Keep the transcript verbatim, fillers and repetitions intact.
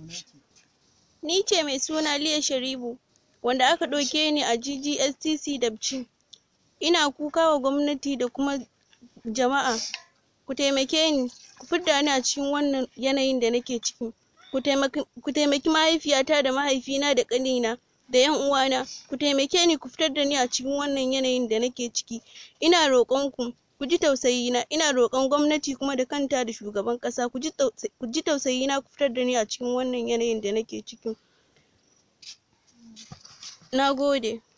Ni ce mai suna Liya Sharibu, wanda aka ɗauke ni a G G S T C Dapchi. Ina kuka wa gwamnati da kuma jama'a, ku taimake ni, ku fidda ni a cikin wannan yanayin da nake ciki. Ku taimaki mahaifiyata da mahaifina da ƙanina da ƴan uwana. Ku taimake ni ku fitar da ni a cikin wannan yanayin da nake ciki. Ina roƙon ku, ku ji tausayina. Ina roƙon gwamnati kuma da kanta da shugaban ƙasa, ku ji tausayina ku fitar da ni a cikin wannan yanayin da nake ciki. Na gode.